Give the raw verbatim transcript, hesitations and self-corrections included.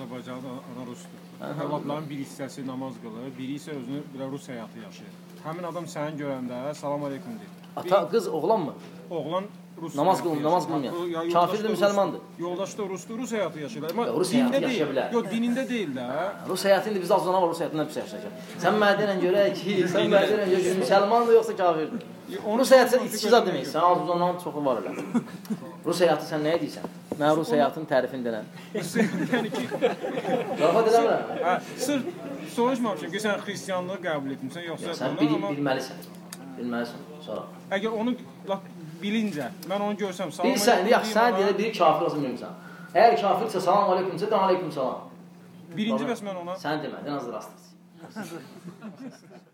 Azərbaycanın ana rusdur. Övladların bir hissəsi namaz qılır, biri isə özünü bir Rus həyatı yaşayır. Həmin adam səni görəndə salam aleykum deyir. Ata, qız oğlan mı? Oğlan Rus namaz qılmır, namaz qılmır. Kafirdir, müsəlmandır. Yoldaşı da Rusdur, Rus həyatı yaşayır. Amma Rus həyatı dində yaşaya deyil. bilər. Yox, dinində deyil də. Rus həyatı indi biz azana var, Rus həyatından pis yaşayacaq. Sən mənə deyirən görə ki, sən mənə deyirən görə ki, müsəlmandır yoxsa kafirdir. Rus həyatı sən içsiz ad deməksən, azuzanların çoxu var elə. Rus həyatı sən nəyə deyirsən? Mən Rus həyatının tərifini denəm. Yəni ki, Zarafat eləmirəm. hə, sırf soruşmamışam ki, sən xristianlığı qəbul etmirsən yoxsa Sən bil, bilməlisən. Bilməlisən. Sonra. Əgər onu lap bilincə, mən onu görsəm salam aleykum. Bilsən, yaxşı, sən deyir, biri kafir olsun bilmirsən. Əgər kafirsə salam aleykümsə, dan aleyküm salam. Birinci bəs mən ona Sən demədin, az rastlısın.